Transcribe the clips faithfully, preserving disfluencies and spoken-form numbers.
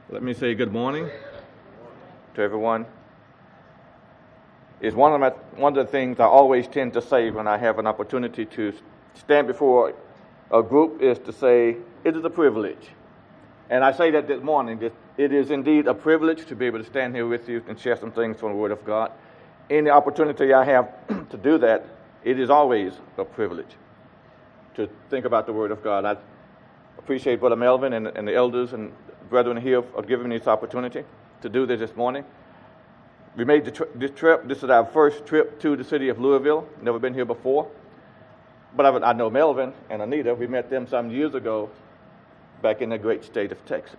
Let me say good morning to everyone. It's one of my, one of the things I always tend to say when I have an opportunity to stand before a group is to say, it is a privilege. And I say that this morning, that it is indeed a privilege to be able to stand here with you and share some things from the Word of God. Any opportunity I have to do that, it is always a privilege to think about the Word of God. I appreciate Brother Melvin and, and the elders and brethren here for giving me this opportunity to do this this morning. We made the tri- this trip. This is our first trip to the city of Louisville. Never been here before. But I, I know Melvin and Anita. We met them some years ago back in the great state of Texas.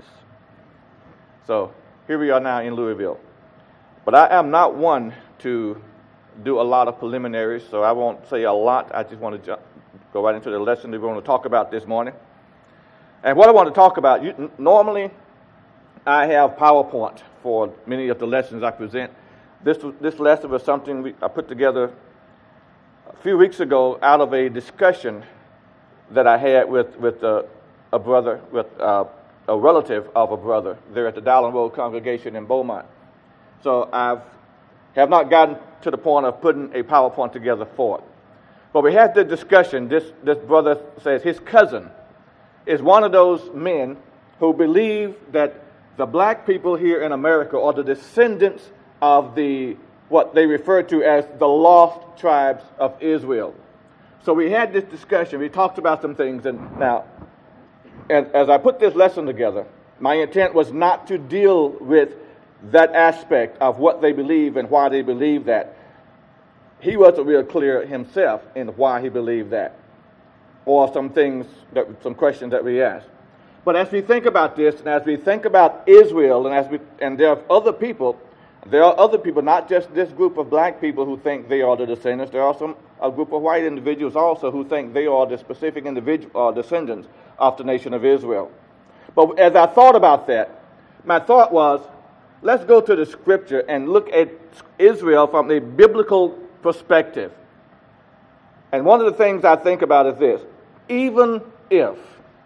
So here we are now in Louisville. But I am not one to do a lot of preliminaries, so I won't say a lot. I just want to jump, go right into the lesson that we want to talk about this morning. And what I want to talk about, you, normally I have PowerPoint for many of the lessons I present. This this lesson was something we, I put together a few weeks ago out of a discussion that I had with with uh, a brother, with uh, a relative of a brother there at the Dowling Road congregation in Beaumont. So I have not gotten to the point of putting a PowerPoint together for it. But we had the discussion. This this brother says his cousin is one of those men who believe that the black people here in America are the descendants of the what they refer to as the lost tribes of Israel. So we had this discussion. We talked about some things. And now, as, as I put this lesson together, my intent was not to deal with that aspect of what they believe and why they believe that. He wasn't real clear himself in why he believed that, or some things, that, some questions that we asked. But as we think about this, and as we think about Israel, and as we, and there are other people, there are other people, not just this group of black people who think they are the descendants. There are some a group of white individuals also who think they are the specific individual uh, descendants of the nation of Israel. But as I thought about that, my thought was, let's go to the scripture and look at Israel from a biblical perspective. And one of the things I think about is this: even if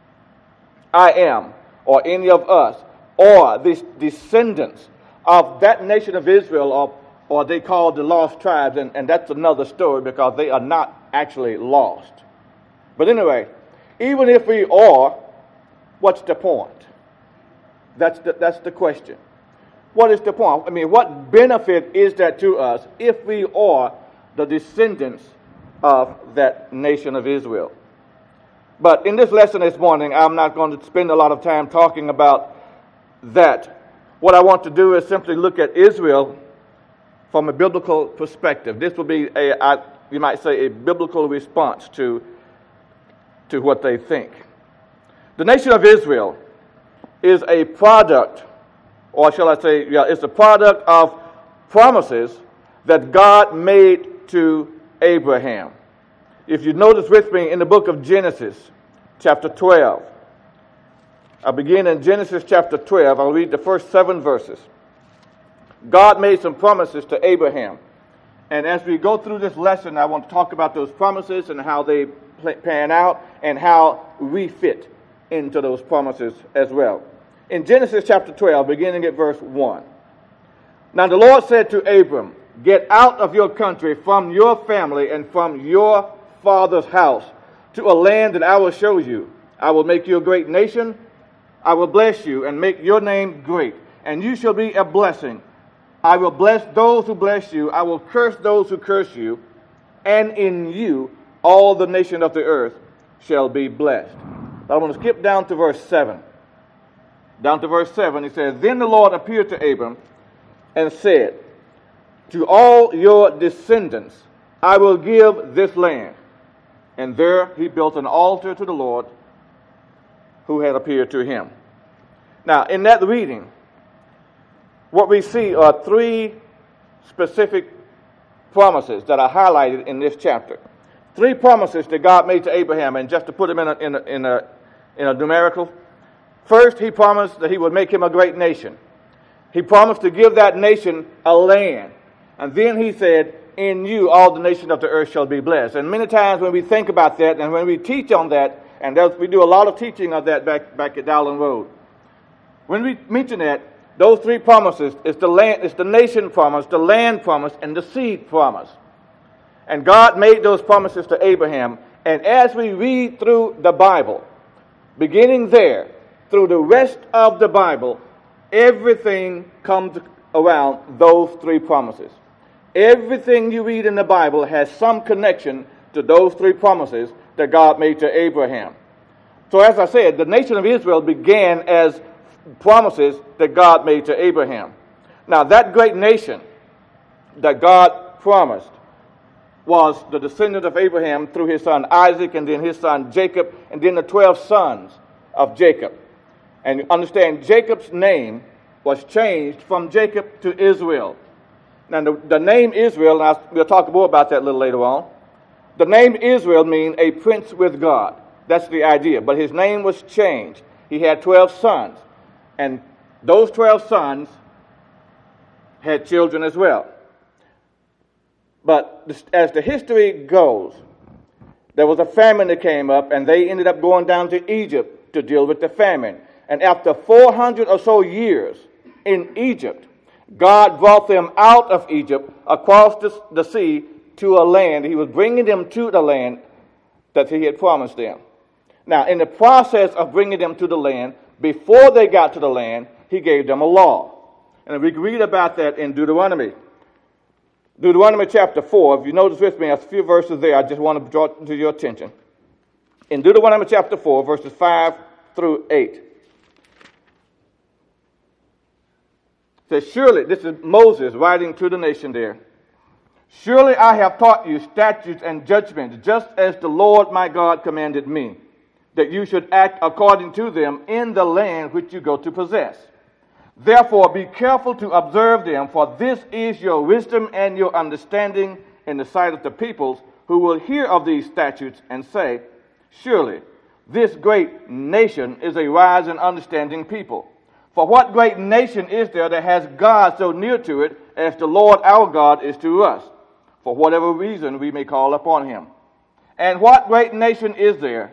I am, or any of us, or the descendants of that nation of Israel, or, or they call the lost tribes, and, and that's another story because they are not actually lost. But anyway, even if we are, what's the point? That's the, that's the question. What is the point? I mean, what benefit is that to us if we are the descendants of that nation of Israel? But in this lesson this morning, I'm not going to spend a lot of time talking about that. What I want to do is simply look at Israel from a biblical perspective. This will be, a, I, you might say, a biblical response to, to what they think. The nation of Israel is a product, or shall I say, yeah, it's a product of promises that God made to Abraham. If you notice with me in the book of Genesis, chapter twelve, I begin in Genesis chapter twelve. I'll read the first seven verses. God made some promises to Abraham. And as we go through this lesson, I want to talk about those promises and how they pan out and how we fit into those promises as well. In Genesis chapter twelve, beginning at verse one. Now the Lord said to Abram, "Get out of your country, from your family, and from your father's house, to a land that I will show you. I will make you a great nation. I will bless you and make your name great, and you shall be a blessing. I will bless those who bless you. I will curse those who curse you, and in you all the nation of the earth shall be blessed." But I want to skip down to verse seven. Down to verse seven, he says, "Then the Lord appeared to Abram and said, 'To all your descendants I will give this land.' And there he built an altar to the Lord who had appeared to him." Now, in that reading, what we see are three specific promises that are highlighted in this chapter. Three promises that God made to Abraham, and just to put them in a, in a, in a, in a numerical. First, he promised that he would make him a great nation. He promised to give that nation a land. And then he said, "In you all the nations of the earth shall be blessed." And many times when we think about that and when we teach on that, and we do a lot of teaching of that back, back at Dowling Road, when we mention that, those three promises is the land, it's the nation promise, the land promise, and the seed promise. And God made those promises to Abraham. And as we read through the Bible, beginning there, through the rest of the Bible, everything comes around those three promises. Everything you read in the Bible has some connection to those three promises that God made to Abraham. So as I said, the nation of Israel began as promises that God made to Abraham. Now, that great nation that God promised was the descendant of Abraham through his son Isaac, and then his son Jacob, and then the twelve sons of Jacob. And you understand, Jacob's name was changed from Jacob to Israel. Now, the, the name Israel, and I'll, we'll talk more about that a little later on. The name Israel means a prince with God. That's the idea. But his name was changed. He had twelve sons. And those twelve sons had children as well. But as the history goes, there was a famine that came up, and they ended up going down to Egypt to deal with the famine. And after four hundred or so years in Egypt, God brought them out of Egypt across the, the sea to a land. He was bringing them to the land that he had promised them. Now, in the process of bringing them to the land, before they got to the land, he gave them a law. And we can read about that in Deuteronomy. Deuteronomy chapter four, if you notice with me, there's a few verses there I just want to draw to your attention. In Deuteronomy chapter four, verses five through eight. It says, surely, this is Moses writing to the nation there. Surely I have taught you statutes and judgments, just as the Lord my God commanded me, that you should act according to them in the land which you go to possess. Therefore be careful to observe them, for this is your wisdom and your understanding in the sight of the peoples, who will hear of these statutes and say, surely this great nation is a wise and understanding people. For what great nation is there that has God so near to it as the Lord our God is to us, for whatever reason we may call upon him? And what great nation is there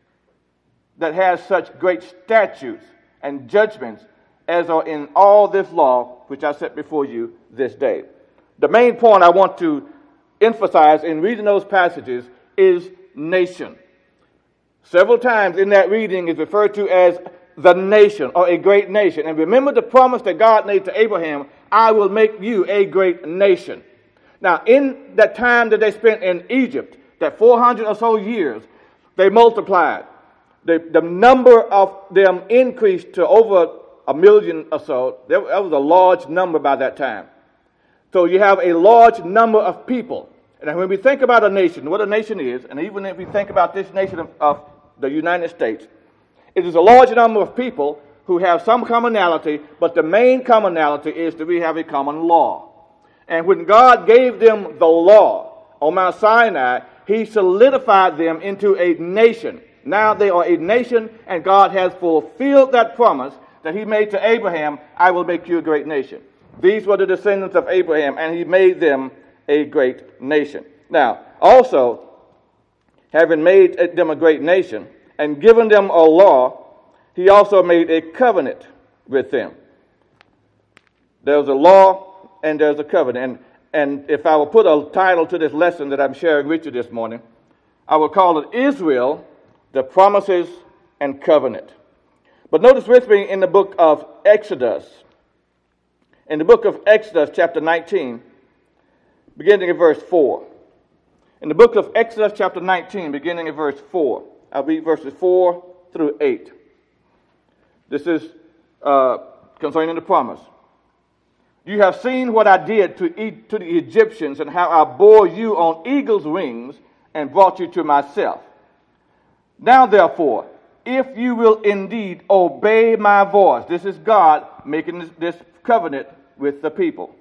that has such great statutes and judgments as are in all this law which I set before you this day? The main point I want to emphasize in reading those passages is nation. Several times in that reading is referred to as the nation, or a great nation. And remember the promise that God made to Abraham, I will make you a great nation. Now, in that time that they spent in Egypt, that four hundred or so years, they multiplied. The, the number of them increased to over a million or so. That was a large number by that time. So you have a large number of people. And when we think about a nation, what a nation is, and even if we think about this nation of, of the United States, it is a large number of people who have some commonality, but the main commonality is that we have a common law. And when God gave them the law on Mount Sinai, he solidified them into a nation. Now they are a nation, and God has fulfilled that promise that he made to Abraham, I will make you a great nation. These were the descendants of Abraham, and he made them a great nation. Now, also, having made them a great nation and given them a law, he also made a covenant with them. There's a law and there's a covenant. And, and if I will put a title to this lesson that I'm sharing with you this morning, I will call it Israel, the Promises and Covenant. But notice with me in the book of Exodus, in the book of Exodus, chapter nineteen, beginning at verse four. In the book of Exodus, chapter nineteen, beginning at verse four. I'll read verses four through eight. This is uh, concerning the promise. You have seen what I did to, e- to the Egyptians, and how I bore you on eagle's wings and brought you to myself. Now, therefore, if you will indeed obey my voice, this is God making this, this covenant with the people.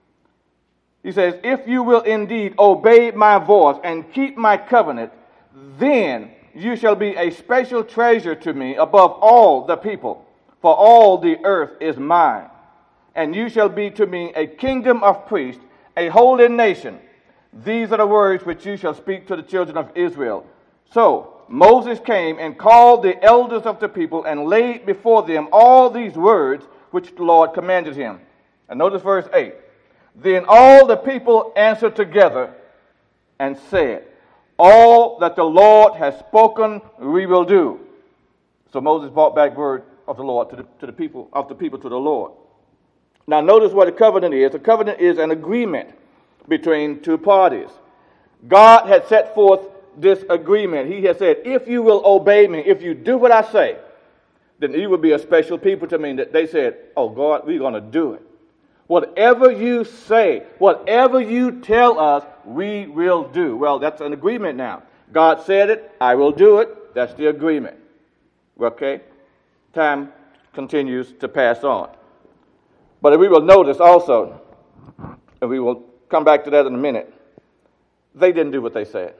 He says, if you will indeed obey my voice and keep my covenant, then you shall be a special treasure to me above all the people, for all the earth is mine. And you shall be to me a kingdom of priests, a holy nation. These are the words which you shall speak to the children of Israel. So Moses came and called the elders of the people and laid before them all these words which the Lord commanded him. And notice verse eight. Then all the people answered together and said, all that the Lord has spoken we will do. So Moses brought back word of the Lord to the, to the people of the people to the Lord. Now notice what a covenant is. A covenant is an agreement between two parties. God had set forth this agreement. He has said, if you will obey me, if you do what I say, then you will be a special people to me. That they said, oh God, we're going to do it. Whatever you say, whatever you tell us, we will do. Well, that's an agreement now. God said it, I will do it. That's the agreement. Okay? Time continues to pass on. But we will notice also, and we will come back to that in a minute, they didn't do what they said.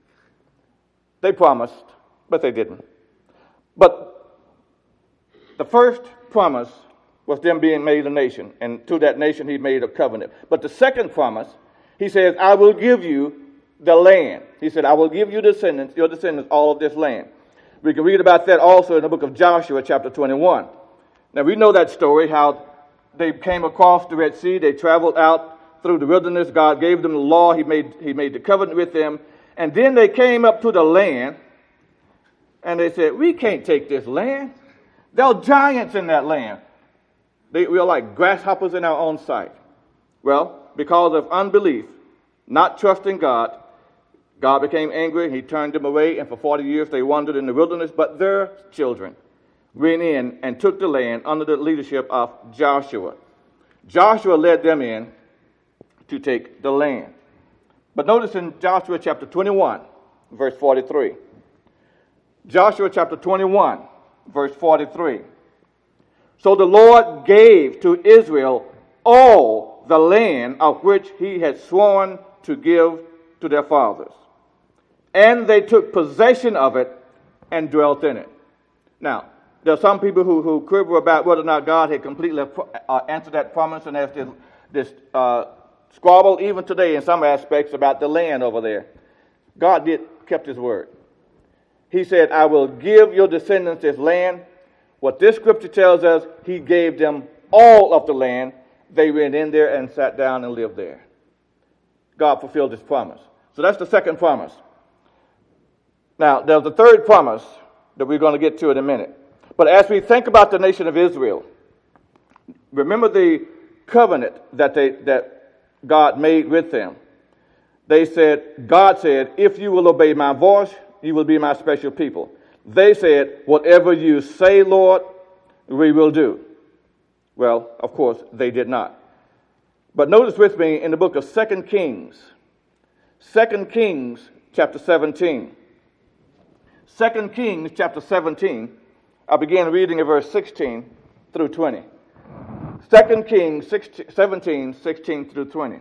They promised, but they didn't. But the first promise was them being made a nation, and to that nation he made a covenant. But the second promise, he says, I will give you the land. He said, I will give you descendants, your descendants, all of this land. We can read about that also in the book of Joshua, chapter twenty-one. Now we know that story, how they came across the Red Sea, they traveled out through the wilderness, God gave them the law, he made, he made the covenant with them, and then they came up to the land, and they said, we can't take this land. There are giants in that land. They, we are like grasshoppers in our own sight. Well, because of unbelief, not trusting God, God became angry, he turned them away, and for forty years they wandered in the wilderness, but their children went in and took the land under the leadership of Joshua. Joshua led them in to take the land. But notice in Joshua chapter twenty-one, verse forty-three. Joshua chapter twenty-one, verse forty-three. So the Lord gave to Israel all the land of which he had sworn to give to their fathers. And they took possession of it and dwelt in it. Now, there are some people who, who quibble about whether or not God had completely uh, answered that promise, and there's this, this uh, squabble even today in some aspects about the land over there. God did kept his word. He said, I will give your descendants this land. What this scripture tells us, he gave them all of the land. They went in there and sat down and lived there. God fulfilled his promise. So that's the second promise. Now, there's a third promise that we're going to get to in a minute. But as we think about the nation of Israel, remember the covenant that they that God made with them. They said, God said, if you will obey my voice, you will be my special people. They said, whatever you say, Lord, we will do. Well, of course, they did not. But notice with me in the book of Second Kings, Second Kings chapter seventeen. Second Kings chapter seventeen, I began reading at verse sixteen through twenty. Second Kings seventeen, sixteen through twenty.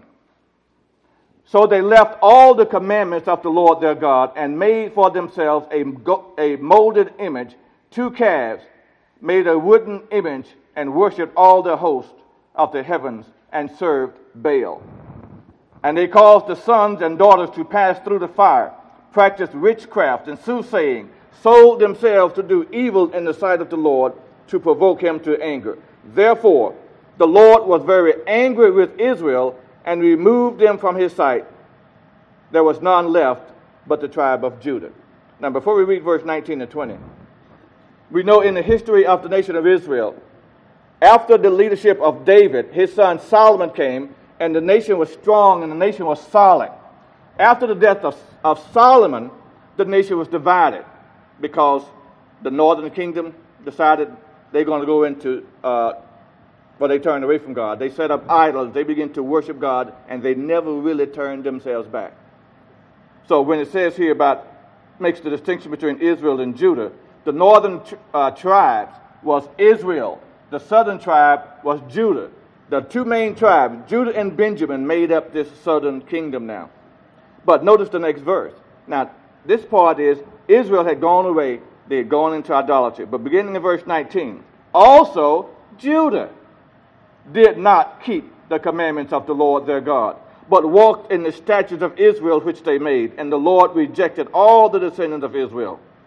So they left all the commandments of the Lord their God and made for themselves a, a molded image, two calves, made a wooden image, and worshipped all the host of the heavens and served Baal. And they caused the sons and daughters to pass through the fire, practiced witchcraft and soothsaying, sold themselves to do evil in the sight of the Lord to provoke him to anger. Therefore, the Lord was very angry with Israel and removed them from his sight. There was none left but the tribe of Judah. Now, before we read verse nineteen and twenty, we know in the history of the nation of Israel, after the leadership of David, his son Solomon came, and the nation was strong and the nation was solid. After the death of, of Solomon, the nation was divided because the northern kingdom decided they're going to go into, uh, well, they turned away from God. They set up idols. They began to worship God, and they never really turned themselves back. So when it says here about, makes the distinction between Israel and Judah, the northern uh, tribes was Israel. The southern tribe was Judah. The two main tribes, Judah and Benjamin, made up this southern kingdom now. But notice the next verse. Now, this part is Israel had gone away. They had gone into idolatry. But beginning in verse nineteen, also Judah did not keep the commandments of the Lord their God, but walked in the statutes of Israel which they made. And the Lord rejected all the descendants of Israel.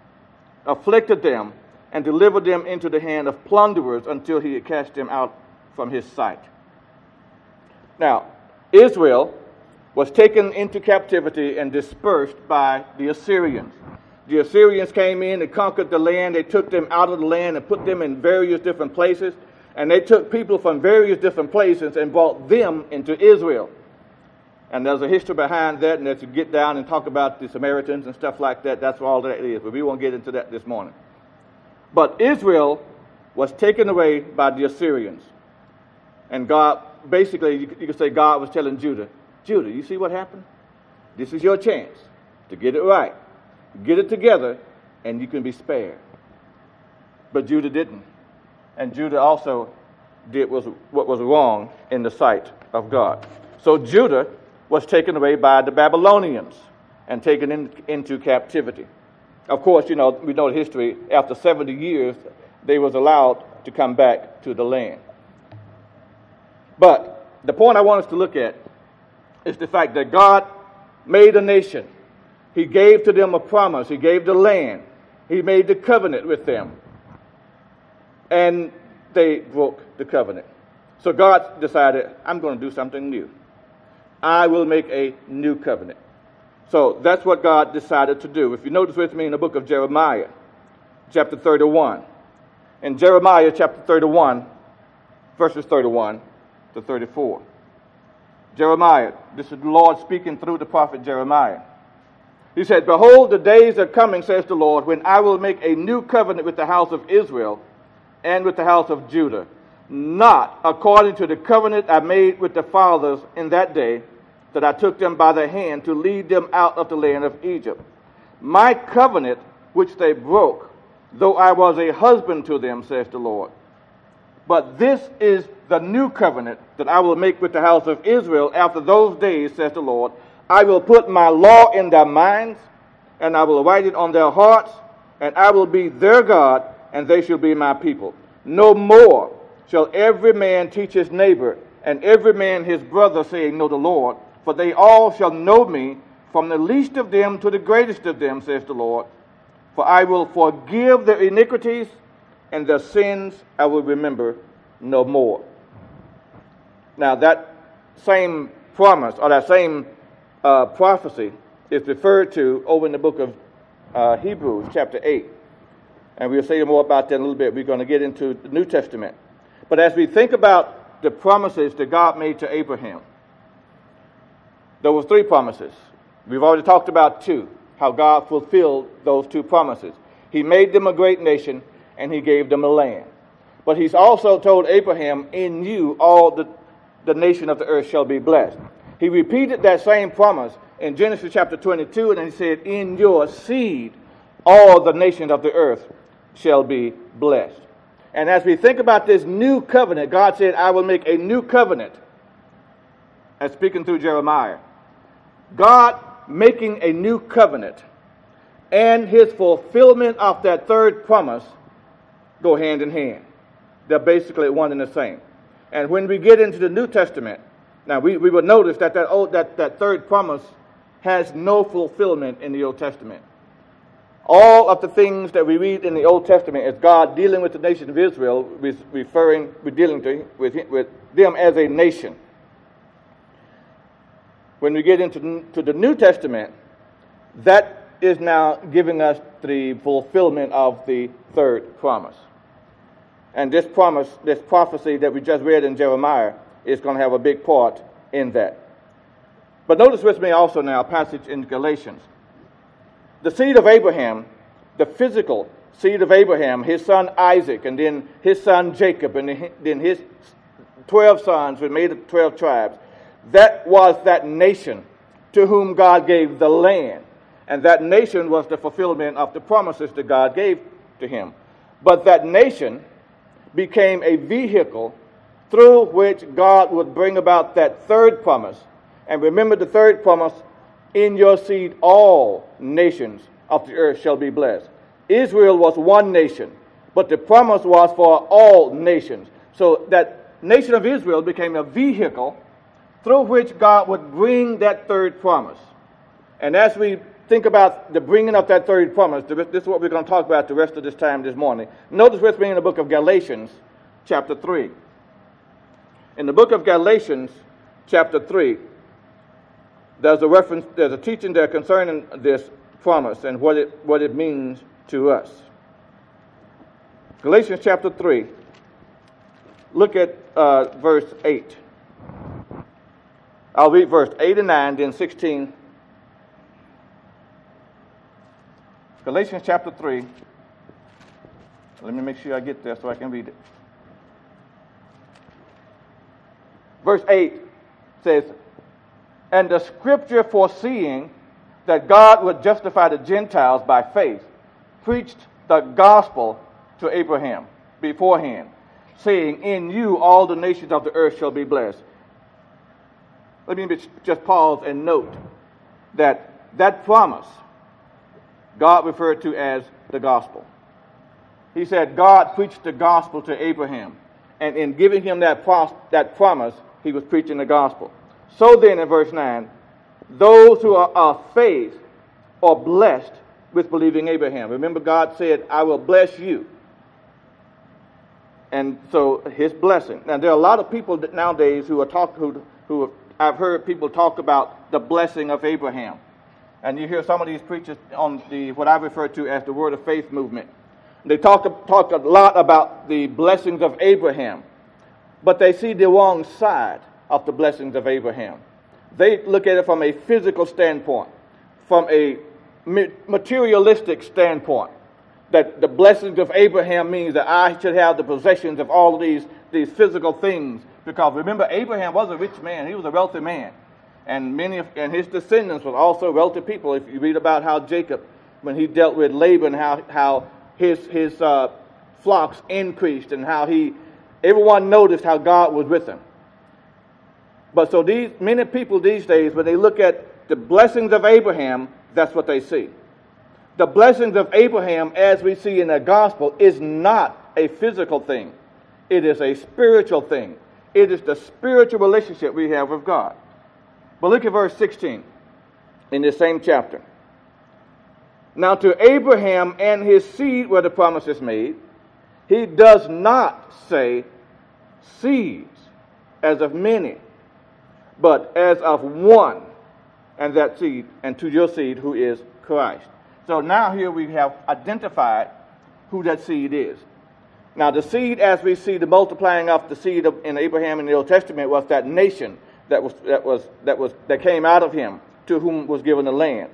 afflicted them, and delivered them into the hand of plunderers until he had cast them out from his sight. Now, Israel was taken into captivity and dispersed by the Assyrians. The Assyrians came in and conquered the land. They took them out of the land and put them in various different places. And they took people from various different places and brought them into Israel. And there's a history behind that, and as you get down and talk about the Samaritans and stuff like that, that's all that is. But we won't get into that this morning. But Israel was taken away by the Assyrians. And God, basically, you could say God was telling Judah, Judah, you see what happened? This is your chance to get it right. Get it together, and you can be spared. But Judah didn't. And Judah also did was what was wrong in the sight of God. So Judah was taken away by the Babylonians and taken in, into captivity. Of course, you know, we know the history. After seventy years, they was allowed to come back to the land. But the point I want us to look at is the fact that God made a nation. He gave to them a promise. He gave the land. He made the covenant with them. And they broke the covenant. So God decided, I'm going to do something new. I will make a new covenant. So that's what God decided to do. If you notice with me in the book of Jeremiah, chapter thirty-one. In Jeremiah chapter thirty-one, verses thirty-one to thirty-four. Jeremiah, this is the Lord speaking through the prophet Jeremiah. He said, Behold, the days are coming, says the Lord, when I will make a new covenant with the house of Israel and with the house of Judah, not according to the covenant I made with the fathers in that day, that I took them by the hand to lead them out of the land of Egypt. My covenant which they broke, though I was a husband to them, says the Lord. But this is the new covenant that I will make with the house of Israel after those days, says the Lord. I will put my law in their minds, and I will write it on their hearts, and I will be their God, and they shall be my people. No more shall every man teach his neighbor, and every man his brother, saying, Know the Lord. For they all shall know me, from the least of them to the greatest of them, says the Lord. For I will forgive their iniquities, and their sins I will remember no more. Now that same promise, or that same uh, prophecy, is referred to over in the book of uh, Hebrews, chapter eight. And we'll say more about that in a little bit. We're going to get into the New Testament. But as we think about the promises that God made to Abraham, there were three promises. We've already talked about two, how God fulfilled those two promises. He made them a great nation, and he gave them a land. But he's also told Abraham, in you all the, the nation of the earth shall be blessed. He repeated that same promise in Genesis chapter twenty-two, and he said, in your seed all the nations of the earth shall be blessed. And as we think about this new covenant, God said, I will make a new covenant. And speaking through Jeremiah, God making a new covenant and his fulfillment of that third promise go hand in hand. They're basically one and the same. And when we get into the New Testament, now we, we will notice that that, old, that that third promise has no fulfillment in the Old Testament. All of the things that we read in the Old Testament is God dealing with the nation of Israel, referring, we're dealing to, with, with them as a nation. When we get into to the New Testament, that is now giving us the fulfillment of the third promise. And this promise, this prophecy that we just read in Jeremiah is going to have a big part in that. But notice with me also now a passage in Galatians. The seed of Abraham, the physical seed of Abraham, his son Isaac, and then his son Jacob, and then his twelve sons who made the twelve tribes, that was that nation to whom God gave the land. And that nation was the fulfillment of the promises that God gave to him. But that nation became a vehicle through which God would bring about that third promise. And remember the third promise, in your seed all nations of the earth shall be blessed. Israel was one nation, but the promise was for all nations. So that nation of Israel became a vehicle through which God would bring that third promise. And as we think about the bringing of that third promise, this is what we're going to talk about the rest of this time this morning. Notice with me in the book of Galatians, chapter three. In the book of Galatians, chapter three, there's a reference, there's a teaching there concerning this promise and what it what it means to us. Galatians chapter three, look at uh, verse eight. I'll read verse eight and nine, then sixteen. Galatians chapter three. Let me make sure I get there so I can read it. Verse eight says, "And the scripture foreseeing that God would justify the Gentiles by faith, preached the gospel to Abraham beforehand, saying, in you all the nations of the earth shall be blessed." Let me just pause and note that that promise God referred to as the gospel. He said God preached the gospel to Abraham, and in giving him that, pros- that promise, he was preaching the gospel. So then, in verse nine, those who are of faith are blessed with believing Abraham. Remember, God said, I will bless you. And so, his blessing. Now, there are a lot of people that nowadays who are talk, who, who I've heard people talk about the blessing of Abraham. And you hear some of these preachers on the what I refer to as the Word of Faith movement. They talk, talk a lot about the blessings of Abraham, but they see the wrong side of the blessings of Abraham. They look at it from a physical standpoint, from a materialistic standpoint, that the blessings of Abraham means that I should have the possessions of all of these, these physical things. Because remember, Abraham was a rich man. He was a wealthy man. And many of and his descendants were also wealthy people. If you read about how Jacob, when he dealt with Laban, how how his his uh, flocks increased, and how he everyone noticed how God was with him. But so these many people these days, when they look at the blessings of Abraham, that's what they see. The blessings of Abraham, as we see in the gospel, is not a physical thing. It is a spiritual thing. It is the spiritual relationship we have with God. But look at verse sixteen in this same chapter. Now to Abraham and his seed were the promises made. He does not say seeds as of many, but as of one, and that seed, and to your seed who is Christ. So now here we have identified who that seed is. Now the seed, as we see the multiplying of the seed of, in Abraham in the Old Testament, was that nation that was that was that was that came out of him, to whom was given the land.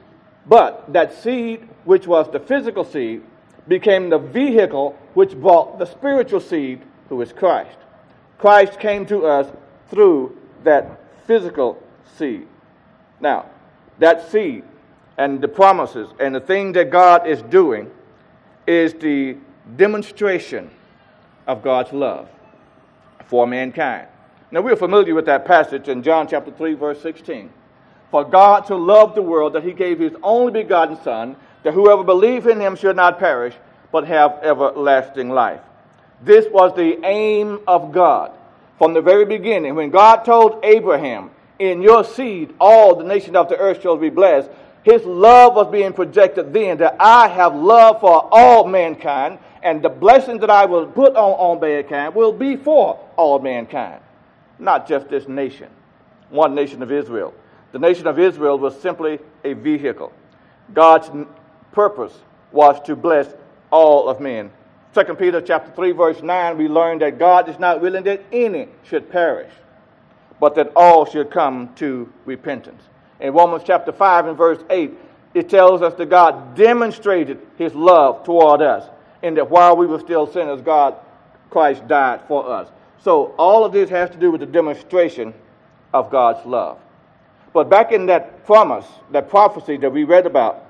But that seed, which was the physical seed, became the vehicle which brought the spiritual seed, who is Christ. Christ came to us through that physical seed. Now, that seed and the promises and the thing that God is doing is the demonstration of God's love for mankind. Now, we're familiar with that passage in John chapter three, verse sixteen. For God so loved the world that he gave his only begotten Son, that whoever believes in him should not perish, but have everlasting life. This was the aim of God from the very beginning. When God told Abraham, in your seed all the nations of the earth shall be blessed, his love was being projected then, that I have love for all mankind, and the blessings that I will put on, on mankind will be for all mankind, not just this nation, one nation of Israel. The nation of Israel was simply a vehicle. God's purpose was to bless all of men. Second Peter chapter three, verse nine, we learn that God is not willing that any should perish, but that all should come to repentance. In Romans chapter five and verse eight, it tells us that God demonstrated his love toward us, and that while we were still sinners, God, Christ died for us. So all of this has to do with the demonstration of God's love. But back in that promise, that prophecy that we read about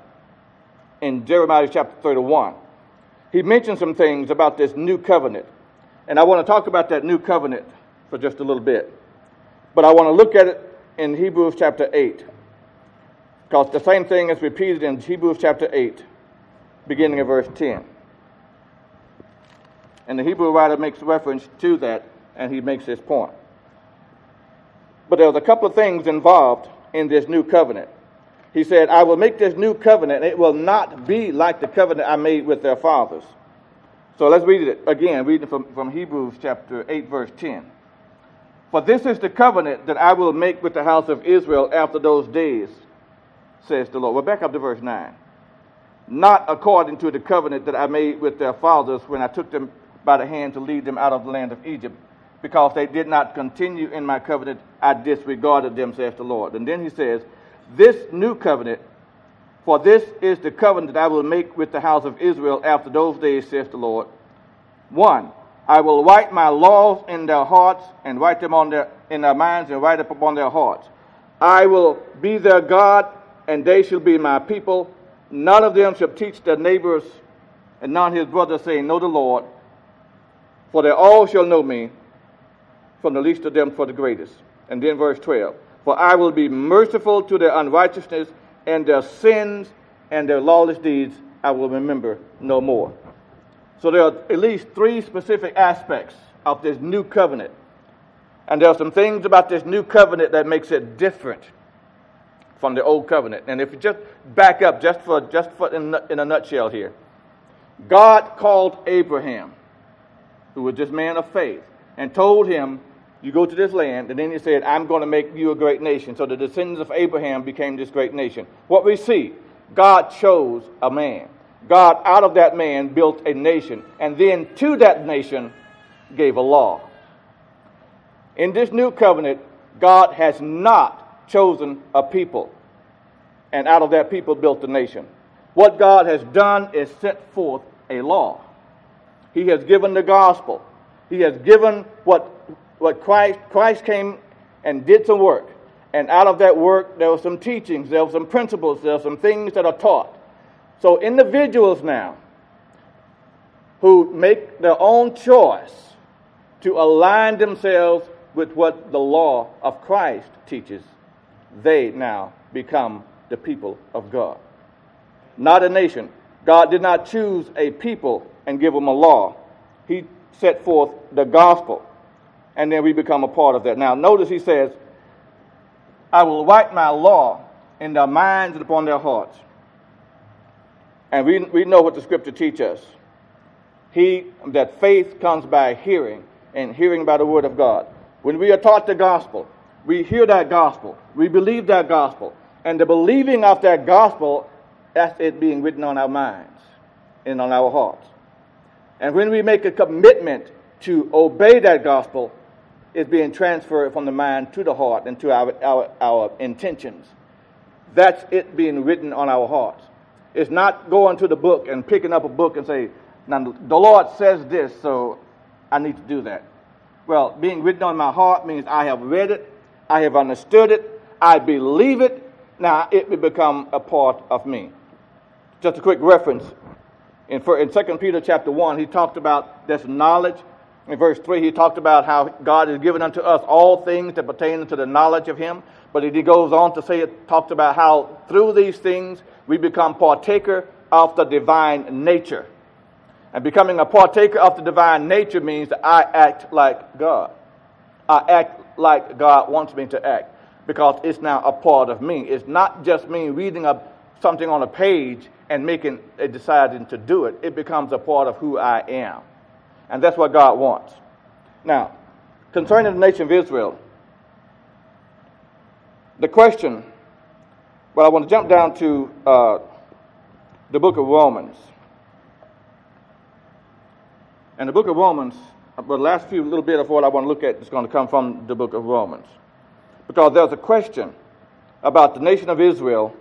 in Jeremiah chapter thirty-one, he mentioned some things about this new covenant. And I want to talk about that new covenant for just a little bit. But I want to look at it in Hebrews chapter eight. Because the same thing is repeated in Hebrews chapter eight, beginning at verse ten. And the Hebrew writer makes reference to that, and he makes this point. But there's a couple of things involved in this new covenant. He said, I will make this new covenant, and it will not be like the covenant I made with their fathers. So let's read it again, reading from, from Hebrews chapter eight, verse ten. For this is the covenant that I will make with the house of Israel after those days, says the Lord. Well, back up to verse nine. Not according to the covenant that I made with their fathers when I took them by the hand to lead them out of the land of Egypt, because they did not continue in my covenant, I disregarded them, says the Lord. And then he says, this new covenant, for this is the covenant that I will make with the house of Israel after those days, says the Lord. One, I will write my laws in their hearts and write them on their in their minds and write them upon their hearts. I will be their God, and they shall be my people. None of them shall teach their neighbors and none his brothers, saying, know the Lord, for they all shall know me, from the least of them for the greatest. And then verse twelve, for I will be merciful to their unrighteousness, and their sins and their lawless deeds I will remember no more. So there are at least three specific aspects of this new covenant. And there are some things about this new covenant that makes it different from the old covenant. And if you just back up just for just for in, in a nutshell here, God called Abraham, who was this man of faith, and told him, you go to this land, and then he said, I'm going to make you a great nation. So the descendants of Abraham became this great nation. What we see, God chose a man. God, out of that man, built a nation, and then to that nation gave a law. In this new covenant, God has not chosen a people, and out of that people built a nation. What God has done is set forth a law. He has given the gospel. He has given what, what Christ, Christ came and did some work, and out of that work there were some teachings, there were some principles, there were some things that are taught. So individuals now who make their own choice to align themselves with what the law of Christ teaches, they now become the people of God. Not a nation. God did not choose a people and give them a law. He set forth the gospel, and then we become a part of that. Now notice he says, I will write my law in their minds and upon their hearts. And we, we know what the scripture teaches us. He, that faith comes by hearing, and hearing by the word of God. When we are taught the gospel, we hear that gospel, we believe that gospel, and the believing of that gospel, that's it being written on our minds and on our hearts. And when we make a commitment to obey that gospel, it's being transferred from the mind to the heart and to our, our, our intentions. That's it being written on our hearts. It's not going to the book and picking up a book and say, now the Lord says this, so I need to do that. Well, being written on my heart means I have read it, I have understood it, I believe it, now it will become a part of me. Just a quick reference. In, in Second Peter chapter one, he talked about this knowledge. In verse three, he talked about how God has given unto us all things that pertain to the knowledge of him. But he goes on to say, it talked about how through these things we become partaker of the divine nature. And becoming a partaker of the divine nature means that I act like God. I act like God wants me to act, because it's now a part of me. It's not just me reading up something on a page and making a deciding to do it. It becomes a part of who I am. And that's what God wants. Now, concerning the nation of Israel, the question, well, I want to jump down to uh, the book of Romans. And the book of Romans, the last few little bit of what I want to look at is going to come from the book of Romans. Because there's a question about the nation of Israel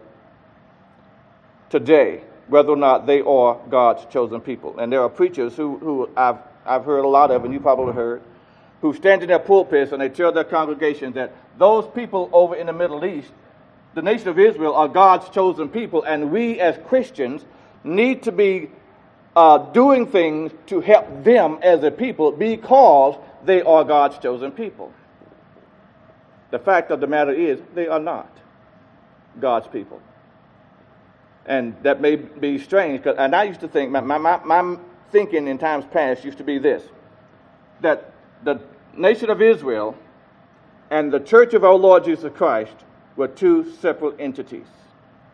today, whether or not they are God's chosen people. And there are preachers who, who I've, I've heard a lot of, and you probably heard, who stand in their pulpits and they tell their congregations that those people over in the Middle East, the nation of Israel, are God's chosen people, and we as Christians need to be uh, doing things to help them as a people because they are God's chosen people. The fact of the matter is, they are not God's people. And that may be strange, cause, and I used to think, my, my, my thinking in times past used to be this, that the nation of Israel and the church of our Lord Jesus Christ were two separate entities.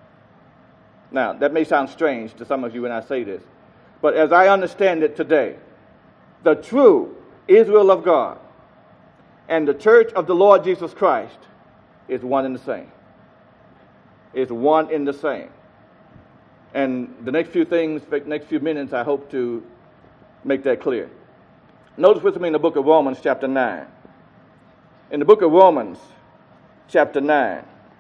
Now, that may sound strange to some of you when I say this, but as I understand it today, the true Israel of God and the church of the Lord Jesus Christ is one and the same. Is one in the same. And the next few things, the next few minutes, I hope to make that clear. Notice with me in the book of Romans, chapter nine. In the book of Romans, chapter nine,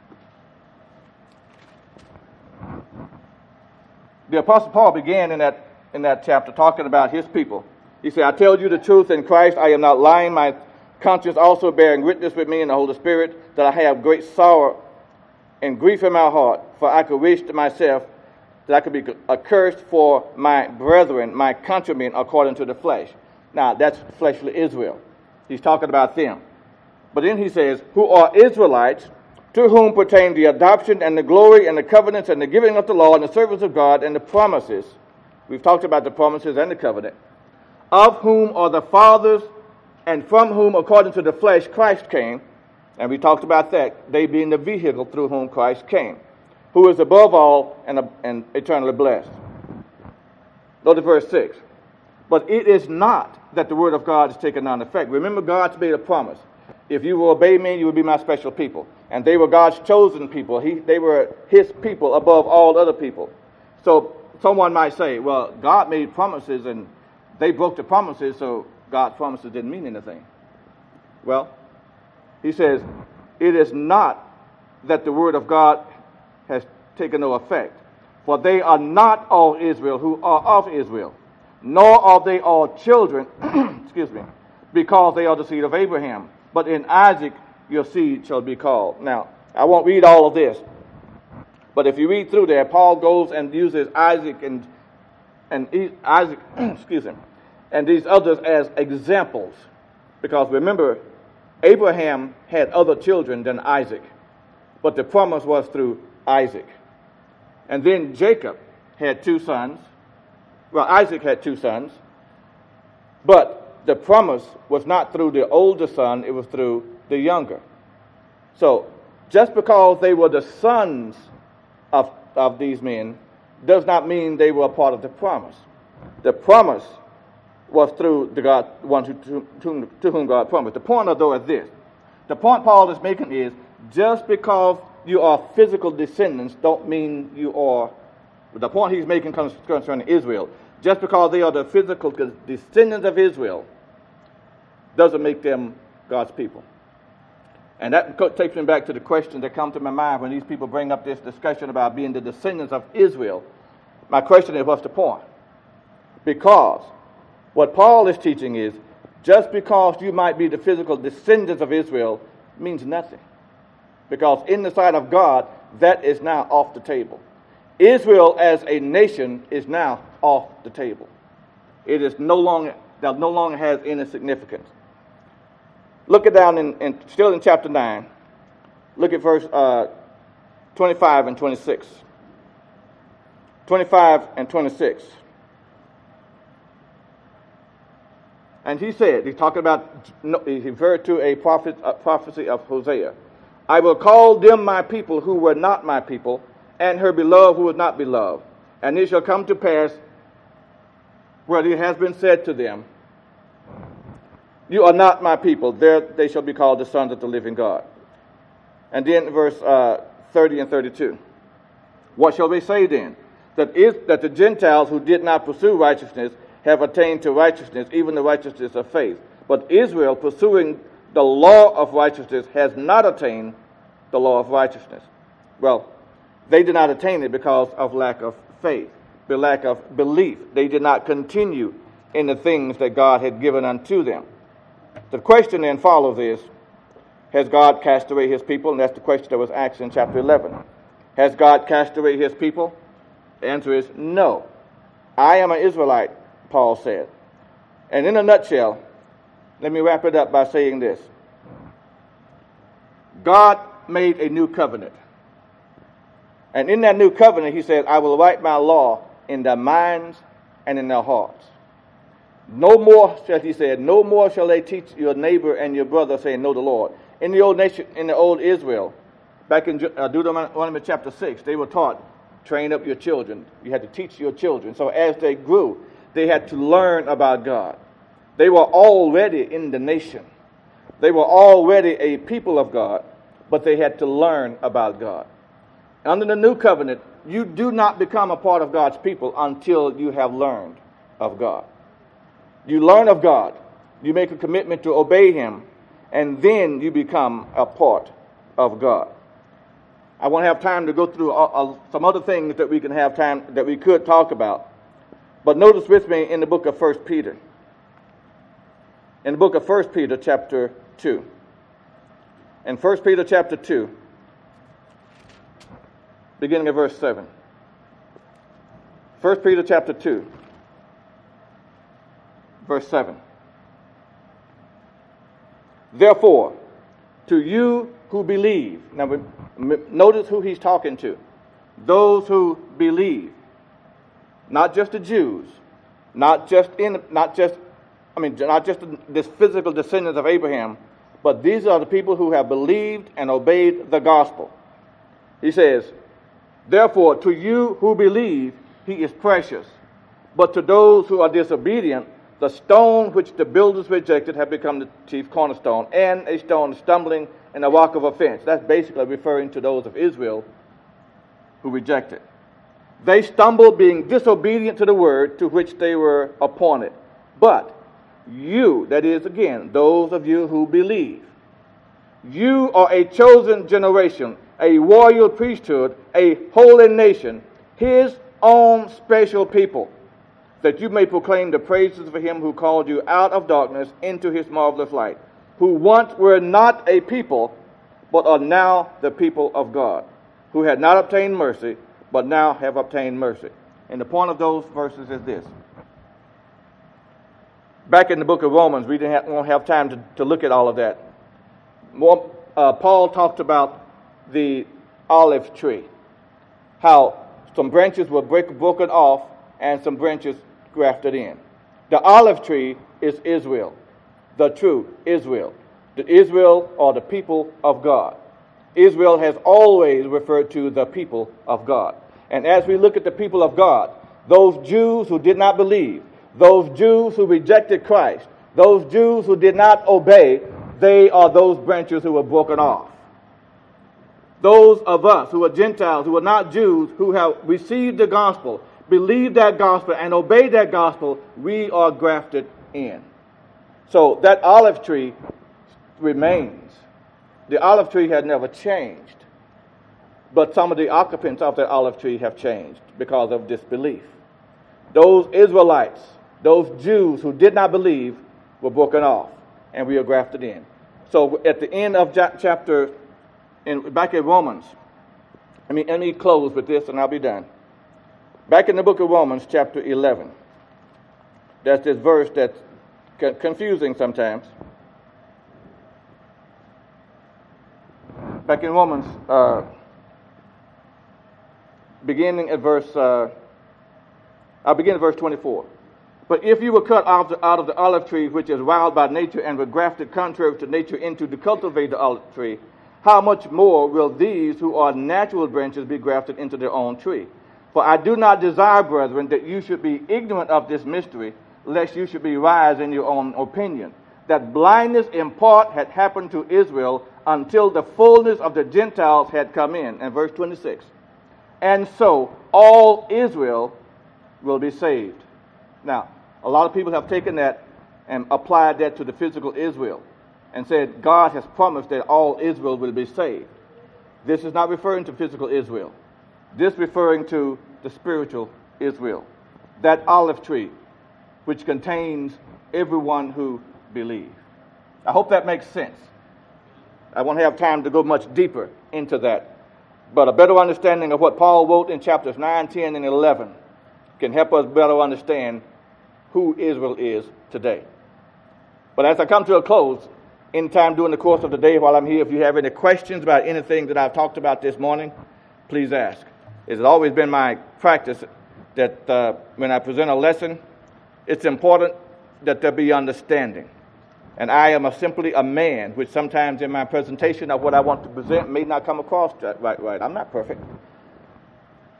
the Apostle Paul began in that, in that chapter talking about his people. He said, I tell you the truth in Christ, I am not lying. My conscience also bearing witness with me in the Holy Spirit that I have great sorrow and grief in my heart, for I could wish to myself that I could be accursed for my brethren, my countrymen, according to the flesh. Now, that's fleshly Israel. He's talking about them. But then he says, who are Israelites, to whom pertain the adoption and the glory and the covenants and the giving of the law and the service of God and the promises. We've talked about the promises and the covenant. Of whom are the fathers, and from whom, according to the flesh, Christ came. And we talked about that, they being the vehicle through whom Christ came, who is above all and, and eternally blessed. Notice verse six. But it is not that the word of God is taken on effect. Remember, God's made a promise. If you will obey me, you will be my special people. And they were God's chosen people. He, they were his people above all other people. So someone might say, well, God made promises and they broke the promises, so God's promises didn't mean anything. Well, he says, it is not that the word of God has taken no effect. For they are not all Israel who are of Israel, nor are they all children, excuse me, because they are the seed of Abraham. But in Isaac your seed shall be called. Now, I won't read all of this, but if you read through there, Paul goes and uses Isaac and and Isaac, excuse me, and these others as examples, because remember, Abraham had other children than Isaac, but the promise was through Isaac. And then Jacob had two sons. Well, Isaac had two sons, but the promise was not through the older son, it was through the younger. So, just because they were the sons of, of these men does not mean they were a part of the promise. The promise was through the God, one to, to, to whom God promised. The point, though, is this. The point Paul is making is, just because you are physical descendants don't mean you are, the point he's making concerning Israel, just because they are the physical descendants of Israel doesn't make them God's people. And that takes me back to the question that comes to my mind when these people bring up this discussion about being the descendants of Israel. My question is, what's the point? Because what Paul is teaching is, just because you might be the physical descendants of Israel means nothing. Because in the sight of God, that is now off the table. Israel as a nation is now off the table. It is no longer, that no longer has any significance. Look it down in, in still in chapter nine. Look at verse uh, twenty-five and twenty-six. twenty-five and twenty-six. And he said, he's talking about, he referred to a, prophet, a prophecy of Hosea. I will call them my people who were not my people, and her beloved who was not beloved. And it shall come to pass, where it has been said to them, you are not my people. There they shall be called the sons of the living God. And then verse uh, thirty and thirty-two. What shall we say then? That is that the Gentiles who did not pursue righteousness have attained to righteousness, even the righteousness of faith. But Israel, pursuing the law of righteousness, has not attained the law of righteousness. Well, they did not attain it because of lack of faith, the lack of belief. They did not continue in the things that God had given unto them. The question then follows is, has God cast away his people? And that's the question that was asked in chapter eleven. Has God cast away his people? The answer is no. I am an Israelite, Paul said. And in a nutshell, let me wrap it up by saying this. God made a new covenant. And in that new covenant, he said, I will write my law in their minds and in their hearts. No more, as he said, no more shall they teach your neighbor and your brother, saying, know the Lord. In the old nation, in the old Israel, back in Deuteronomy chapter six, they were taught, train up your children. You had to teach your children. So as they grew, they had to learn about God. They were already in the nation. They were already a people of God, but they had to learn about God. Under the new covenant, you do not become a part of God's people until you have learned of God. You learn of God. You make a commitment to obey Him, and then you become a part of God. I won't have time to go through uh, uh, some other things that we can have time that we could talk about. But notice with me in the book of First Peter. In the book of First Peter chapter two. In First Peter chapter two, beginning of verse seven. First Peter chapter two, verse seven. Therefore, to you who believe. Now, notice who he's talking to. Those who believe. Not just the Jews. Not just in, not just, I mean, not just this physical descendants of Abraham, but these are the people who have believed and obeyed the gospel. He says, therefore, to you who believe, he is precious. But to those who are disobedient, the stone which the builders rejected have become the chief cornerstone, and a stone of stumbling and a rock of offense. That's basically referring to those of Israel who rejected. They stumbled, being disobedient to the word to which they were appointed. But you, that is, again, those of you who believe, you are a chosen generation, a royal priesthood, a holy nation, his own special people, that you may proclaim the praises of him who called you out of darkness into his marvelous light, who once were not a people, but are now the people of God, who had not obtained mercy, but now have obtained mercy. And the point of those verses is this. Back in the book of Romans, we didn't have, won't have time to, to look at all of that. More, uh, Paul talked about the olive tree, how some branches were break, broken off and some branches grafted in. The olive tree is Israel, the true Israel. The Israel are the people of God. Israel has always referred to the people of God. And as we look at the people of God, those Jews who did not believe, those Jews who rejected Christ, those Jews who did not obey, they are those branches who were broken off. Those of us who are Gentiles, who are not Jews, who have received the gospel, believed that gospel, and obeyed that gospel, we are grafted in. So that olive tree remains. The olive tree has never changed. But some of the occupants of that olive tree have changed because of disbelief. Those Israelites, those Jews who did not believe, were broken off, and we are grafted in. So at the end of chapter, in, back in Romans, I mean, let me close with this and I'll be done. Back in the book of Romans, chapter eleven, there's this verse that's confusing sometimes. Back in Romans, uh, beginning at verse, uh, I'll begin at verse twenty-four. But if you were cut out of, the, out of the olive tree, which is wild by nature, and were grafted contrary to nature into to cultivate the olive tree, how much more will these who are natural branches be grafted into their own tree? For I do not desire, brethren, that you should be ignorant of this mystery, lest you should be wise in your own opinion, that blindness in part had happened to Israel until the fullness of the Gentiles had come in. And verse twenty-six. And so all Israel will be saved. Now, a lot of people have taken that and applied that to the physical Israel and said God has promised that all Israel will be saved. This is not referring to physical Israel. This referring to the spiritual Israel. That olive tree, which contains everyone who believes. I hope that makes sense. I won't have time to go much deeper into that. But a better understanding of what Paul wrote in chapters nine, ten, and eleven can help us better understand who Israel is today. But as I come to a close, in time during the course of the day while I'm here, if you have any questions about anything that I've talked about this morning, please ask. It's always been my practice that uh, when I present a lesson, it's important that there be understanding. And I am a, simply a man, which sometimes in my presentation of what I want to present may not come across that right. right. I'm not perfect.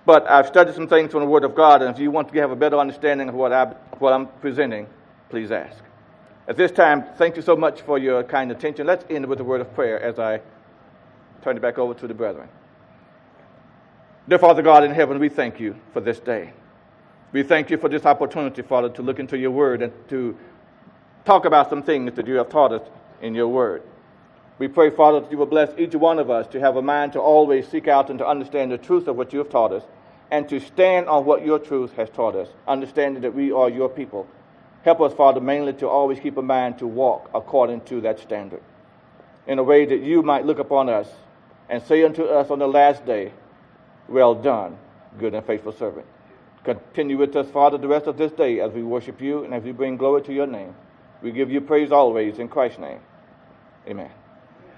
But I've studied some things from the Word of God, and if you want to have a better understanding of what, I, what I'm presenting, please ask. At this time, thank you so much for your kind attention. Let's end with a word of prayer as I turn it back over to the brethren. Dear Father God in heaven, we thank you for this day. We thank you for this opportunity, Father, to look into your word and to talk about some things that you have taught us in your word. We pray, Father, that you will bless each one of us to have a mind to always seek out and to understand the truth of what you have taught us and to stand on what your truth has taught us, understanding that we are your people. Help us, Father, mainly to always keep a mind to walk according to that standard, in a way that you might look upon us and say unto us on the last day, well done, good and faithful servant. Continue with us, Father, the rest of this day as we worship you and as we bring glory to your name. We give you praise always in Christ's name. Amen.